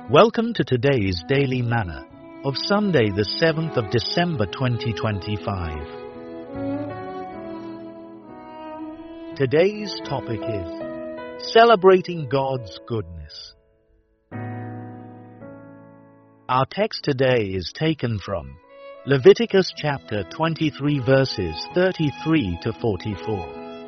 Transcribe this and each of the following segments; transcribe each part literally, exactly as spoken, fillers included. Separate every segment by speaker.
Speaker 1: Welcome to today's Daily Manna of Sunday the seventh of December twenty twenty-five. Today's topic is Celebrating God's Goodness. Our text today is taken from Leviticus chapter twenty-three verses thirty-three to forty-four.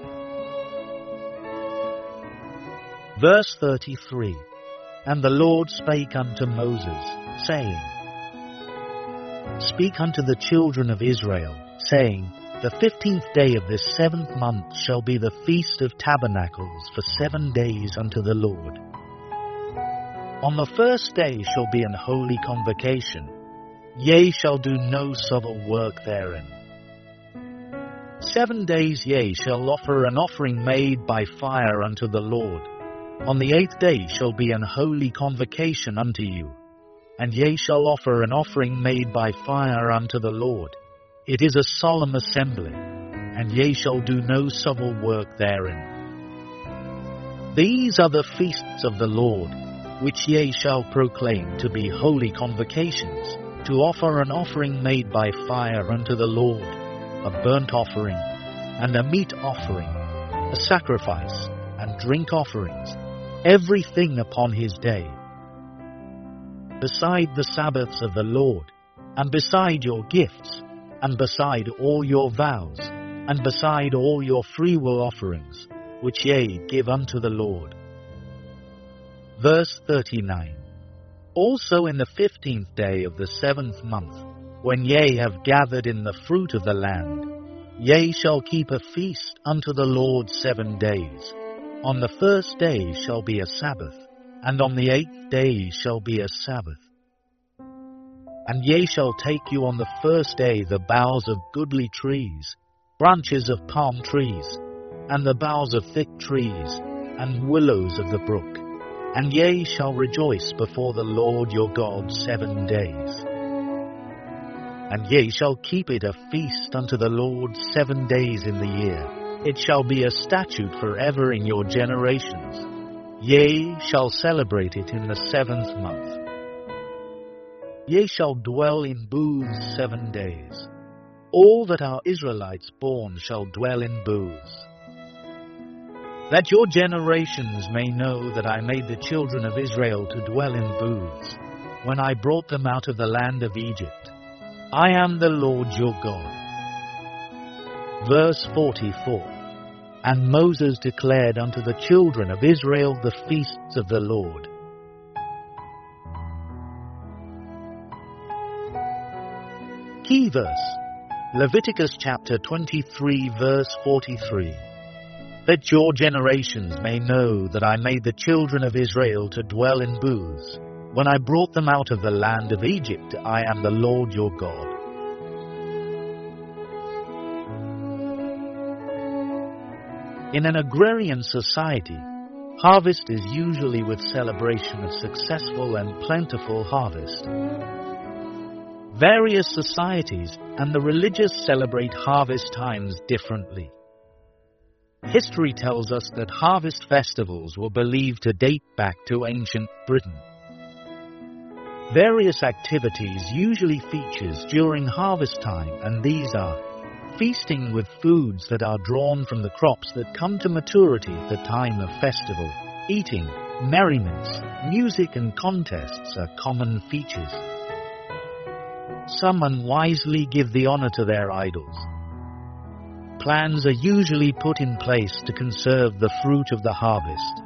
Speaker 1: Verse thirty-three. And the Lord spake unto Moses, saying, Speak unto the children of Israel, saying, The fifteenth day of this seventh month shall be the feast of tabernacles for seven days unto the Lord. On the first day shall be an holy convocation, yea, shall do no civil work therein. Seven days, yea, shall offer an offering made by fire unto the Lord. On the eighth day shall be an holy convocation unto you, and ye shall offer an offering made by fire unto the Lord. It is a solemn assembly, and ye shall do no civil work therein. These are the feasts of the Lord, which ye shall proclaim to be holy convocations, to offer an offering made by fire unto the Lord, a burnt offering, and a meat offering, a sacrifice, and drink offerings, everything upon his day. Beside the Sabbaths of the Lord, and beside your gifts, and beside all your vows, and beside all your freewill offerings, which ye give unto the Lord. Verse thirty-nine. Also in the fifteenth day of the seventh month, when ye have gathered in the fruit of the land, ye shall keep a feast unto the Lord seven days. On the first day shall be a Sabbath, and on the eighth day shall be a Sabbath. And ye shall take you on the first day the boughs of goodly trees, branches of palm trees, and the boughs of thick trees, and willows of the brook, and ye shall rejoice before the Lord your God seven days. And ye shall keep it a feast unto the Lord seven days in the year. It shall be a statute forever in your generations. Ye shall celebrate it in the seventh month. Ye shall dwell in booths seven days. All that are Israelites born shall dwell in booths. That your generations may know that I made the children of Israel to dwell in booths, when I brought them out of the land of Egypt. I am the Lord your God. Verse forty-four. And Moses declared unto the children of Israel the feasts of the Lord. Key verse, Leviticus chapter twenty-three verse forty-three. That your generations may know that I made the children of Israel to dwell in booths, when I brought them out of the land of Egypt. I am the Lord your God. In an agrarian society, harvest is usually with celebration of successful and plentiful harvest. Various societies and the religious celebrate harvest times differently. History tells us that harvest festivals were believed to date back to ancient Britain. Various activities usually features during harvest time, and these are feasting with foods that are drawn from the crops that come to maturity at the time of festival. Eating, merriments, music and contests are common features. Some unwisely give the honor to their idols. Plans are usually put in place to conserve the fruit of the harvest.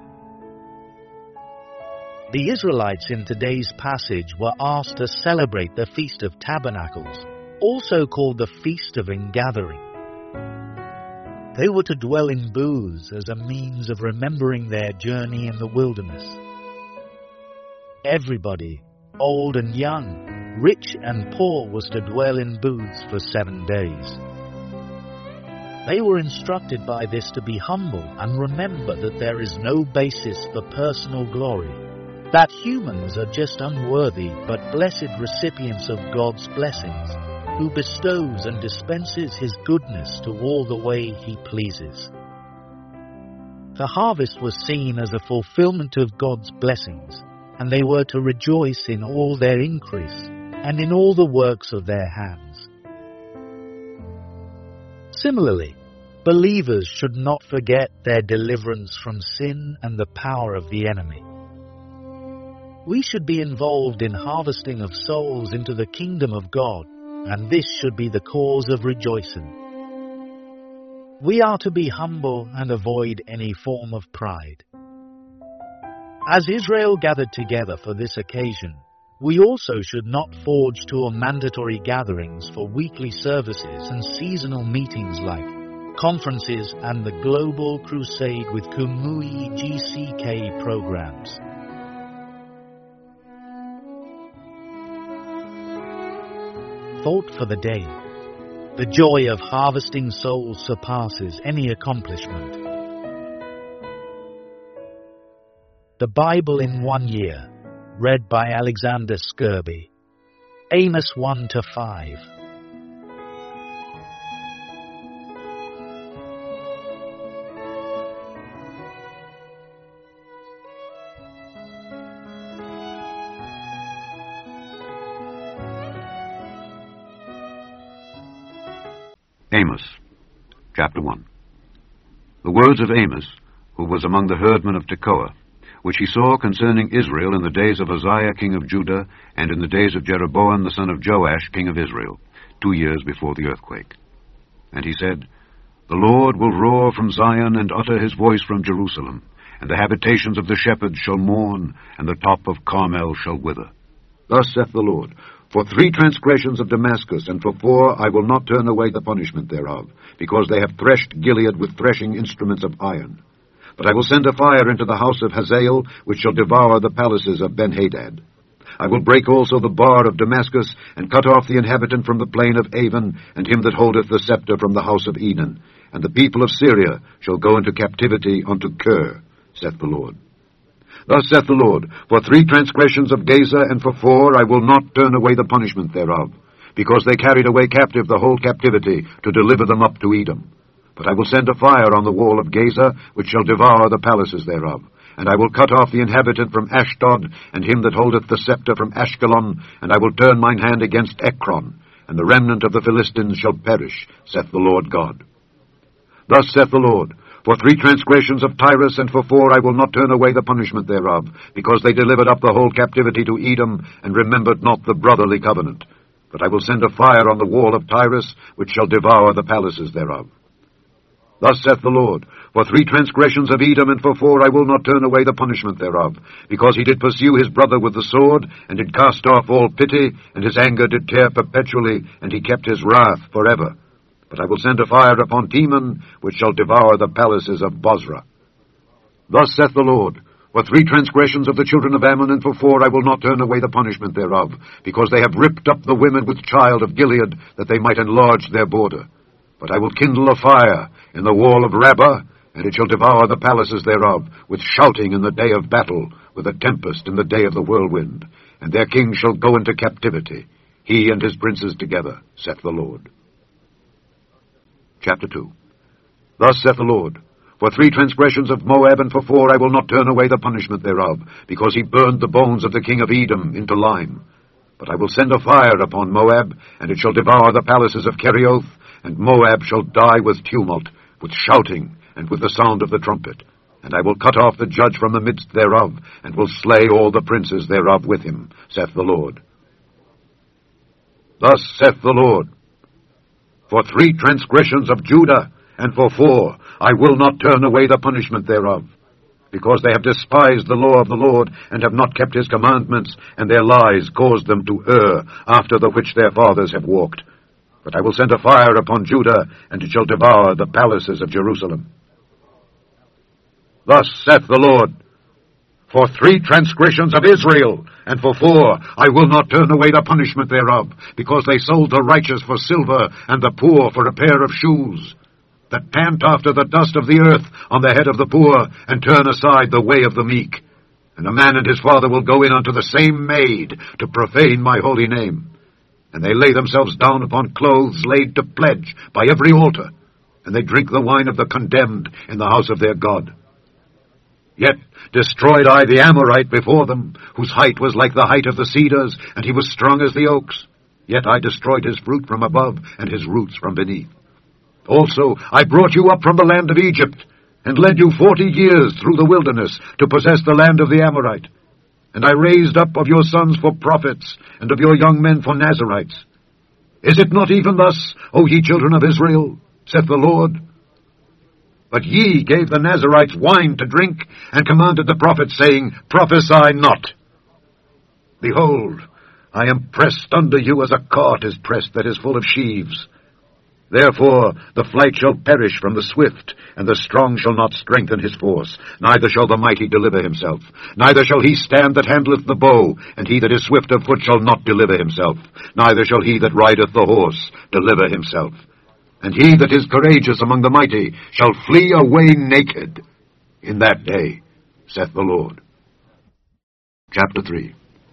Speaker 1: The Israelites in today's passage were asked to celebrate the Feast of Tabernacles, also called the Feast of Ingathering. They were to dwell in booths as a means of remembering their journey in the wilderness. Everybody, old and young, rich and poor, was to dwell in booths for seven days. They were instructed by this to be humble and remember that there is no basis for personal glory, that humans are just unworthy but blessed recipients of God's blessings, who bestows and dispenses his goodness to all the way he pleases. The harvest was seen as a fulfillment of God's blessings, and they were to rejoice in all their increase, and in all the works of their hands. Similarly, believers should not forget their deliverance from sin and the power of the enemy. We should be involved in harvesting of souls into the kingdom of God, and this should be the cause of rejoicing. We are to be humble and avoid any form of pride. As Israel gathered together for this occasion, we also should not forge to mandatory gatherings for weekly services and seasonal meetings like conferences and the Global Crusade with Kumui G C K programs. Thought for the day. The joy of harvesting souls surpasses any accomplishment. The Bible in one year, read by Alexander Skirby. Amos one to five.
Speaker 2: Amos, chapter one. The words of Amos, who was among the herdmen of Tekoa, which he saw concerning Israel in the days of Uzziah king of Judah, and in the days of Jeroboam the son of Joash king of Israel, two years before the earthquake. And he said, The Lord will roar from Zion, and utter his voice from Jerusalem, and the habitations of the shepherds shall mourn, and the top of Carmel shall wither. Thus saith the Lord, For three transgressions of Damascus, and for four I will not turn away the punishment thereof, because they have threshed Gilead with threshing instruments of iron. But I will send a fire into the house of Hazael, which shall devour the palaces of Benhadad. I will break also the bar of Damascus, and cut off the inhabitant from the plain of Avon, and him that holdeth the scepter from the house of Eden. And the people of Syria shall go into captivity unto Kir, saith the Lord. Thus saith the Lord, For three transgressions of Gaza, and for four I will not turn away the punishment thereof, because they carried away captive the whole captivity, to deliver them up to Edom. But I will send a fire on the wall of Gaza, which shall devour the palaces thereof. And I will cut off the inhabitant from Ashdod, and him that holdeth the scepter from Ashkelon, and I will turn mine hand against Ekron, and the remnant of the Philistines shall perish, saith the Lord God. Thus saith the Lord, For three transgressions of Tyrus, and for four I will not turn away the punishment thereof, because they delivered up the whole captivity to Edom, and remembered not the brotherly covenant. But I will send a fire on the wall of Tyrus, which shall devour the palaces thereof. Thus saith the Lord, For three transgressions of Edom, and for four I will not turn away the punishment thereof, because he did pursue his brother with the sword, and did cast off all pity, and his anger did tear perpetually, and he kept his wrath forever. But I will send a fire upon Teman, which shall devour the palaces of Bozrah. Thus saith the Lord, For three transgressions of the children of Ammon, and for four I will not turn away the punishment thereof, because they have ripped up the women with child of Gilead, that they might enlarge their border. But I will kindle a fire in the wall of Rabbah, and it shall devour the palaces thereof, with shouting in the day of battle, with a tempest in the day of the whirlwind. And their king shall go into captivity, he and his princes together, saith the Lord. Chapter two. Thus saith the Lord, For three transgressions of Moab, and for four I will not turn away the punishment thereof, because he burned the bones of the king of Edom into lime. But I will send a fire upon Moab, and it shall devour the palaces of Kerioth, and Moab shall die with tumult, with shouting, and with the sound of the trumpet. And I will cut off the judge from the midst thereof, and will slay all the princes thereof with him, saith the Lord. Thus saith the Lord, For three transgressions of Judah, and for four I will not turn away the punishment thereof, because they have despised the law of the Lord, and have not kept his commandments, and their lies caused them to err, after the which their fathers have walked. But I will send a fire upon Judah, and it shall devour the palaces of Jerusalem. Thus saith the Lord, For three transgressions of Israel, and for four I will not turn away the punishment thereof, because they sold the righteous for silver, and the poor for a pair of shoes, that pant after the dust of the earth on the head of the poor, and turn aside the way of the meek. And a man and his father will go in unto the same maid, to profane my holy name. And they lay themselves down upon clothes laid to pledge by every altar, and they drink the wine of the condemned in the house of their God. Yet destroyed I the Amorite before them, whose height was like the height of the cedars, and he was strong as the oaks. Yet I destroyed his fruit from above, and his roots from beneath. Also I brought you up from the land of Egypt, and led you forty years through the wilderness to possess the land of the Amorite. And I raised up of your sons for prophets, and of your young men for Nazirites. Is it not even thus, O ye children of Israel, saith the Lord? But ye gave the Nazirites wine to drink, and commanded the prophets, saying, Prophesy not. Behold, I am pressed under you as a cart is pressed that is full of sheaves. Therefore the flight shall perish from the swift, and the strong shall not strengthen his force, neither shall the mighty deliver himself. Neither shall he stand that handleth the bow, and he that is swift of foot shall not deliver himself. Neither shall he that rideth the horse deliver himself. And he that is courageous among the mighty shall flee away naked in that day, saith the Lord. Chapter three.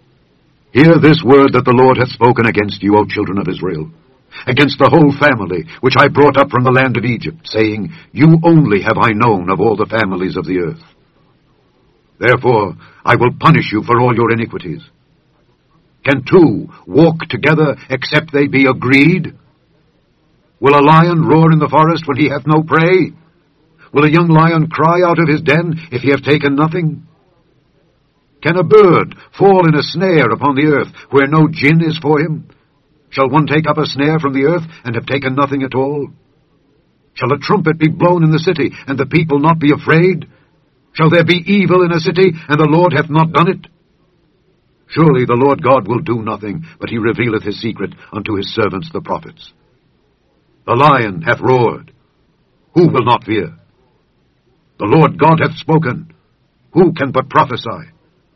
Speaker 2: Hear this word that the Lord hath spoken against you, O children of Israel, against the whole family which I brought up from the land of Egypt, saying, You only have I known of all the families of the earth. Therefore I will punish you for all your iniquities. Can two walk together except they be agreed? Will a lion roar in the forest when he hath no prey? Will a young lion cry out of his den if he have taken nothing? Can a bird fall in a snare upon the earth where no gin is for him? Shall one take up a snare from the earth and have taken nothing at all? Shall a trumpet be blown in the city, and the people not be afraid? Shall there be evil in a city, and the Lord hath not done it? Surely the Lord God will do nothing, but he revealeth his secret unto his servants the prophets. The lion hath roared. Who will not fear? The Lord God hath spoken. Who can but prophesy?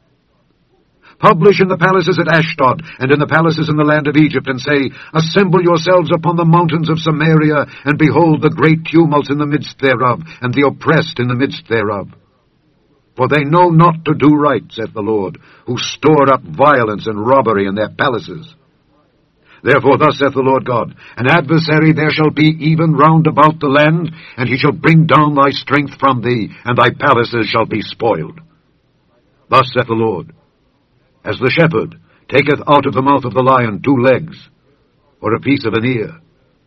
Speaker 2: Publish in the palaces at Ashdod, and in the palaces in the land of Egypt, and say, Assemble yourselves upon the mountains of Samaria, and behold the great tumults in the midst thereof, and the oppressed in the midst thereof. For they know not to do right, saith the Lord, who store up violence and robbery in their palaces. Therefore thus saith the Lord God, An adversary there shall be even round about the land, and he shall bring down thy strength from thee, and thy palaces shall be spoiled. Thus saith the Lord, As the shepherd taketh out of the mouth of the lion two legs, or a piece of an ear,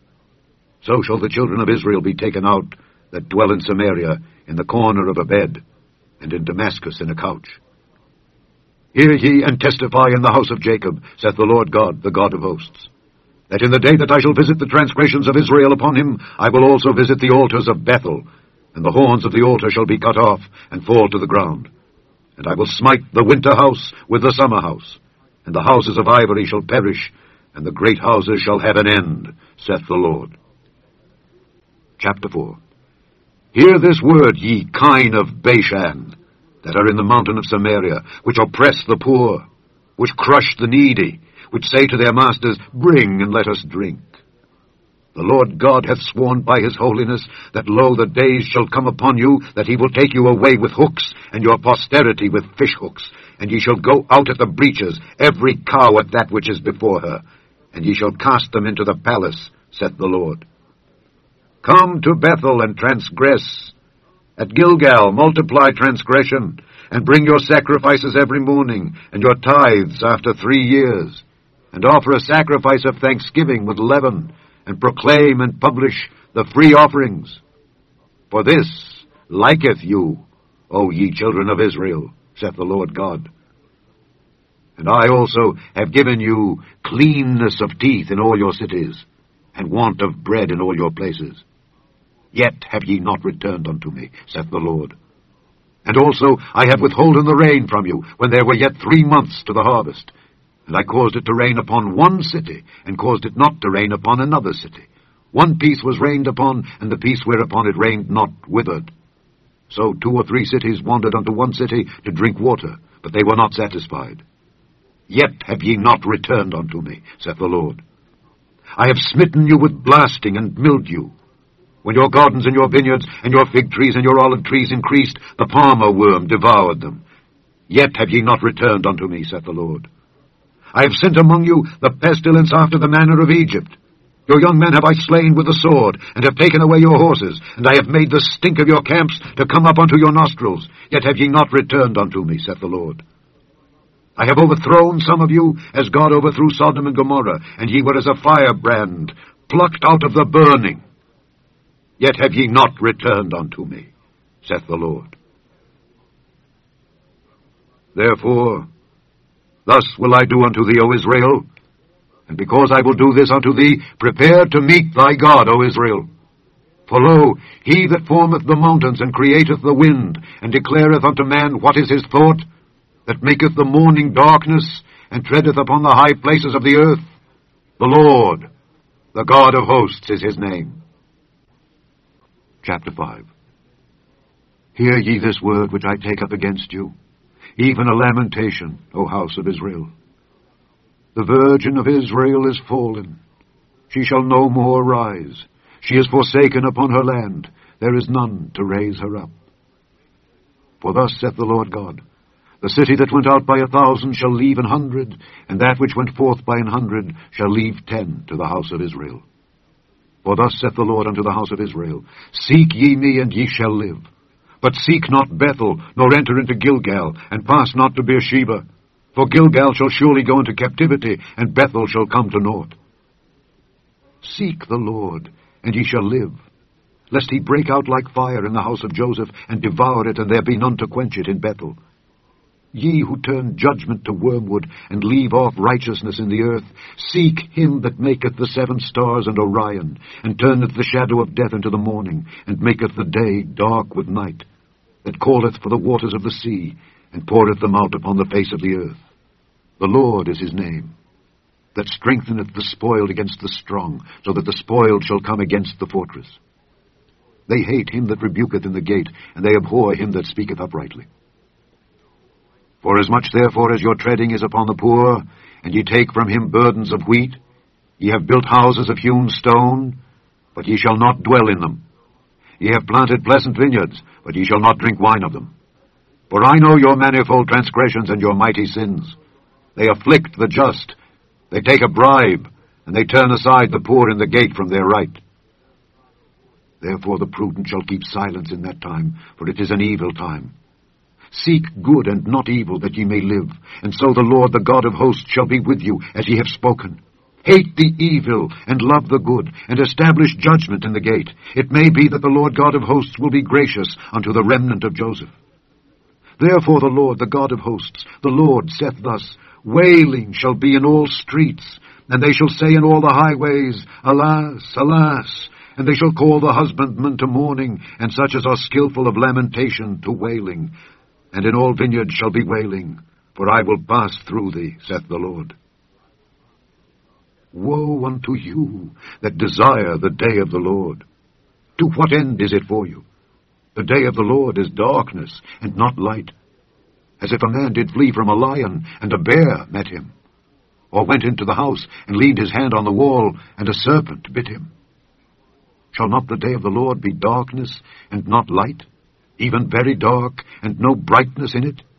Speaker 2: so shall the children of Israel be taken out that dwell in Samaria, in the corner of a bed, and in Damascus in a couch. Hear ye and testify in the house of Jacob, saith the Lord God, the God of hosts, that in the day that I shall visit the transgressions of Israel upon him, I will also visit the altars of Bethel, and the horns of the altar shall be cut off, and fall to the ground. And I will smite the winter house with the summer house, and the houses of ivory shall perish, and the great houses shall have an end, saith the Lord. Chapter four. Hear this word, ye kine of Bashan, that are in the mountain of Samaria, which oppress the poor, which crush the needy, which say to their masters, Bring, and let us drink. The Lord God hath sworn by his holiness, that lo, the days shall come upon you, that he will take you away with hooks, and your posterity with fish hooks, and ye shall go out at the breaches, every cow at that which is before her, and ye shall cast them into the palace, saith the Lord. Come to Bethel and transgress. At Gilgal multiply transgression, and bring your sacrifices every morning, and your tithes after three years, and offer a sacrifice of thanksgiving with leaven, and proclaim and publish the free offerings. For this liketh you, O ye children of Israel, saith the Lord God. And I also have given you cleanness of teeth in all your cities, and want of bread in all your places. Yet have ye not returned unto me, saith the Lord. And also I have withholden the rain from you, when there were yet three months to the harvest. And I caused it to rain upon one city, and caused it not to rain upon another city. One piece was rained upon, and the piece whereupon it rained not withered. So two or three cities wandered unto one city to drink water, but they were not satisfied. Yet have ye not returned unto me, saith the Lord. I have smitten you with blasting and mildew. When your gardens and your vineyards and your fig trees and your olive trees increased, the palmer worm devoured them. Yet have ye not returned unto me, saith the Lord. I have sent among you the pestilence after the manner of Egypt, Your young men have I slain with the sword, and have taken away your horses, and I have made the stink of your camps to come up unto your nostrils. Yet have ye not returned unto me, saith the Lord. I have overthrown some of you, as God overthrew Sodom and Gomorrah, and ye were as a firebrand, plucked out of the burning. Yet have ye not returned unto me, saith the Lord. Therefore, thus will I do unto thee, O Israel, and because I will do this unto thee, prepare to meet thy God, O Israel. For lo, he that formeth the mountains, and createth the wind, and declareth unto man what is his thought, that maketh the morning darkness, and treadeth upon the high places of the earth, the Lord, the God of hosts, is his name. Chapter five. Hear ye this word which I take up against you, even a lamentation, O house of Israel. The virgin of Israel is fallen. She shall no more rise. She is forsaken upon her land. There is none to raise her up. For thus saith the Lord God, the city that went out by a thousand shall leave an hundred, and that which went forth by an hundred shall leave ten to the house of Israel. For thus saith the Lord unto the house of Israel, seek ye me, and ye shall live. But seek not Bethel, nor enter into Gilgal, and pass not to Beersheba. For Gilgal shall surely go into captivity, and Bethel shall come to naught. Seek the Lord, and ye shall live, lest he break out like fire in the house of Joseph, and devour it, and there be none to quench it in Bethel. Ye who turn judgment to wormwood, and leave off righteousness in the earth, seek him that maketh the seven stars and Orion, and turneth the shadow of death into the morning, and maketh the day dark with night, that calleth for the waters of the sea, and poureth them out upon the face of the earth. The Lord is his name, that strengtheneth the spoiled against the strong, so that the spoiled shall come against the fortress. They hate him that rebuketh in the gate, and they abhor him that speaketh uprightly. Forasmuch therefore as your treading is upon the poor, and ye take from him burdens of wheat, ye have built houses of hewn stone, but ye shall not dwell in them. Ye have planted pleasant vineyards, but ye shall not drink wine of them. For I know your manifold transgressions and your mighty sins. They afflict the just, they take a bribe, and they turn aside the poor in the gate from their right. Therefore the prudent shall keep silence in that time, for it is an evil time. Seek good and not evil, that ye may live, and so the Lord, the God of hosts, shall be with you, as ye have spoken. Hate the evil, and love the good, and establish judgment in the gate. It may be that the Lord God of hosts will be gracious unto the remnant of Joseph. Therefore the Lord, the God of hosts, the Lord saith thus, wailing shall be in all streets, and they shall say in all the highways, Alas, alas! And they shall call the husbandmen to mourning, and such as are skillful of lamentation to wailing. And in all vineyards shall be wailing, for I will pass through thee, saith the Lord. Woe unto you that desire the day of the Lord! To what end is it for you? The day of the Lord is darkness, and not light, as if a man did flee from a lion, and a bear met him, or went into the house, and leaned his hand on the wall, and a serpent bit him. Shall not the day of the Lord be darkness, and not light, even very dark, and no brightness in it?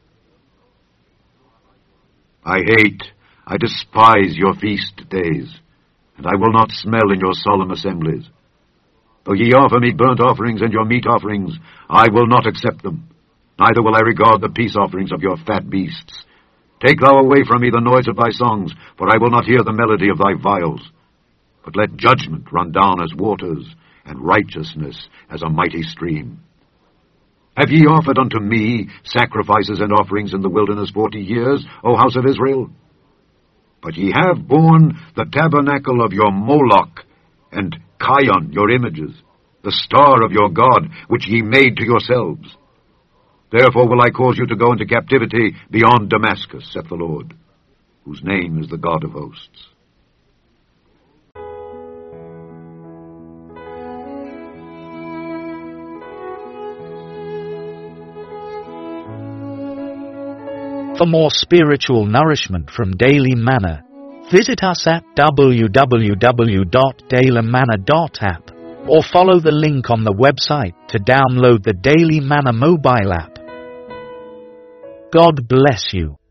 Speaker 2: I hate, I despise your feast days, and I will not smell in your solemn assemblies. Though ye offer me burnt offerings and your meat offerings, I will not accept them, neither will I regard the peace offerings of your fat beasts. Take thou away from me the noise of thy songs, for I will not hear the melody of thy viols. But let judgment run down as waters, and righteousness as a mighty stream. Have ye offered unto me sacrifices and offerings in the wilderness forty years, O house of Israel? But ye have borne the tabernacle of your Moloch, and Chion your images, the star of your God, which ye made to yourselves. Therefore will I cause you to go into captivity beyond Damascus, saith the Lord, whose name is the God of hosts.
Speaker 1: For more spiritual nourishment from Daily Manna, visit us at w w w dot daily manna dot app or follow the link on the website to download the Daily Manna mobile app. God bless you.